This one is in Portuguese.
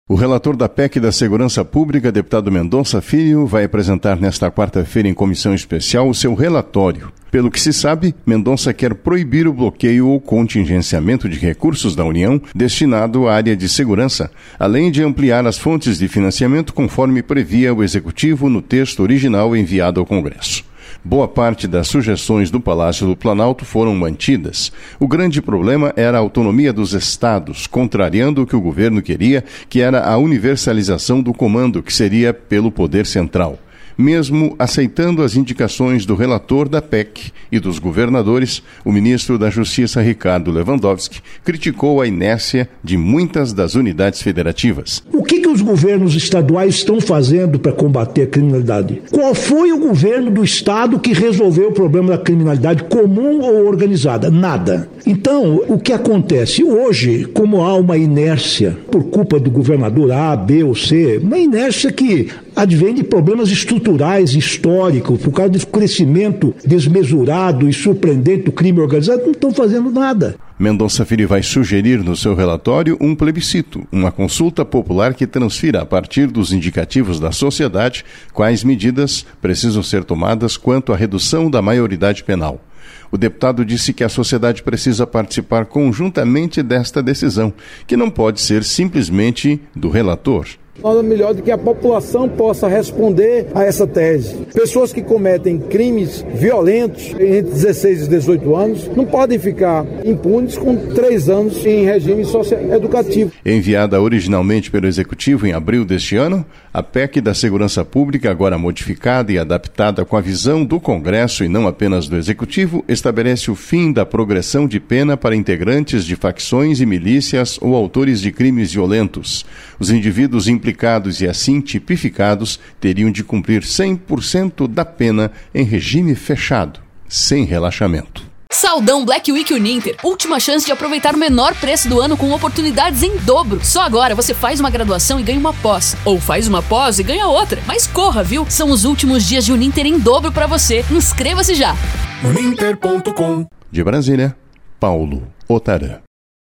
O relator da PEC da Segurança Pública, deputado Mendonça Filho, vai apresentar nesta quarta-feira em comissão especial o seu relatório. Pelo que se sabe, Mendonça quer proibir o bloqueio ou contingenciamento de recursos da União destinado à área de segurança, além de ampliar as fontes de financiamento conforme previa o Executivo no texto original enviado ao Congresso. Boa parte das sugestões do Palácio do Planalto foram mantidas. O grande problema era a autonomia dos estados, contrariando o que o governo queria, que era a universalização do comando, que seria pelo poder central. Mesmo aceitando as indicações do relator da PEC e dos governadores, o ministro da Justiça, Ricardo Lewandowski, criticou a inércia de muitas das unidades federativas. O que os governos estaduais estão fazendo para combater a criminalidade? Qual foi o governo do estado que resolveu o problema da criminalidade comum ou organizada? Nada. Então, o que acontece? Hoje, como há uma inércia por culpa do governador A, B ou C, uma inércia que advém de problemas estruturais, históricos, por causa do crescimento desmesurado e surpreendente do crime organizado, não estão fazendo nada. Mendonça Filho vai sugerir no seu relatório um plebiscito, uma consulta popular que transfira, a partir dos indicativos da sociedade, quais medidas precisam ser tomadas quanto à redução da maioridade penal. O deputado disse que a sociedade precisa participar conjuntamente desta decisão, que não pode ser simplesmente do relator. Nada melhor do que a população possa responder a essa tese. Pessoas que cometem crimes violentos entre 16 e 18 anos não podem ficar impunes com 3 anos em regime socioeducativo. Enviada originalmente pelo Executivo em abril deste ano, a PEC da Segurança Pública, agora modificada e adaptada com a visão do Congresso e não apenas do Executivo, estabelece o fim da progressão de pena para integrantes de facções e milícias ou autores de crimes violentos. Os indivíduos implicados e assim tipificados teriam de cumprir 100% da pena em regime fechado, sem relaxamento. Saldão Black Week Uninter. Última chance de aproveitar o menor preço do ano com oportunidades em dobro. Só agora você faz uma graduação e ganha uma pós. Ou faz uma pós e ganha outra. Mas corra, viu? São os últimos dias de Uninter em dobro para você. Inscreva-se já. Uninter.com. De Brasília, Paulo Otarã.